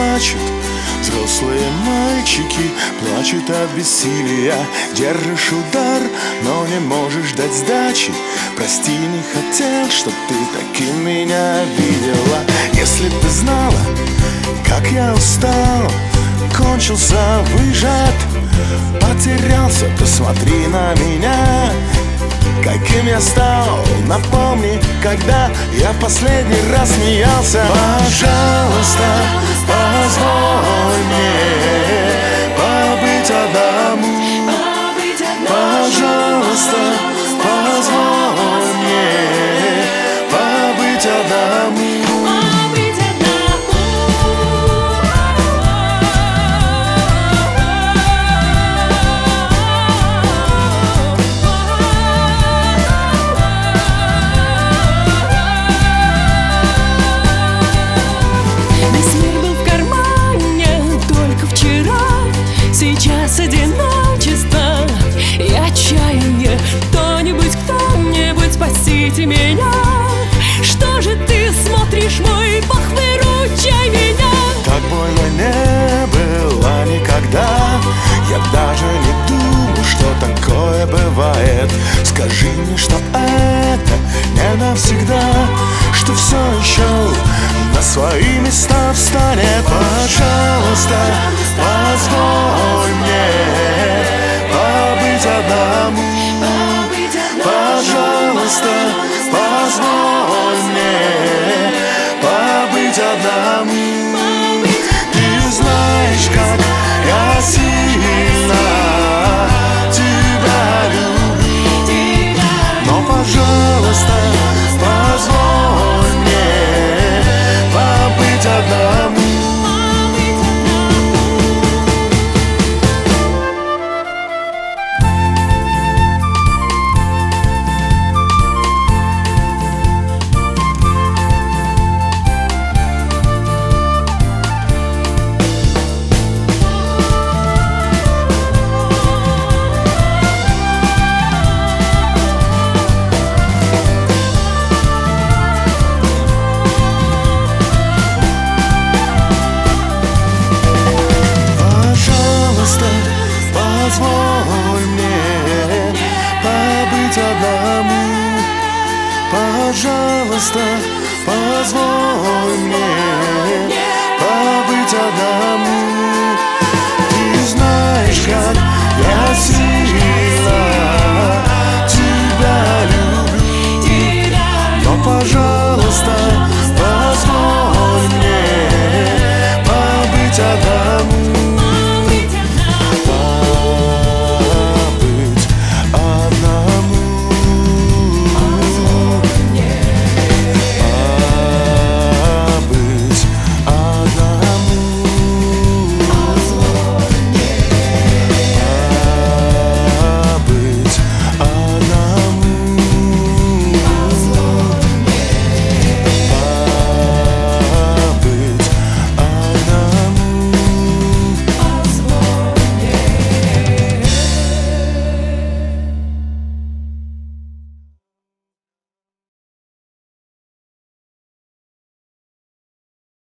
плачут, взрослые мальчики плачут от бессилия. Держишь удар, но не можешь дать сдачи. Прости, не хотел, чтоб ты таким меня видела. Если б ты знала, как я устал, кончился выжат, потерялся, посмотри на меня. Каким я стал, напомни, когда я в последний раз смеялся. Пожалуйста, позволь мне побыть одному. Пожалуйста, позволь мне побыть одному. Сейчас одиночество и отчаяние. Кто-нибудь, спасите меня. Что же ты смотришь, мой бог, выручай меня. Так больно не было никогда. Я даже не думал, что такое бывает. Скажи мне, что это не навсегда, что все еще на свои места встанет. Пожалуйста, позволь мне побыть одному. Пожалуйста, позволь мне побыть одному. Ты знаешь, как я сильно тебя люблю, но, пожалуйста, позволь мне побыть одному. Позволь мне побыть одному. Пожалуйста, позволь мне побыть одному.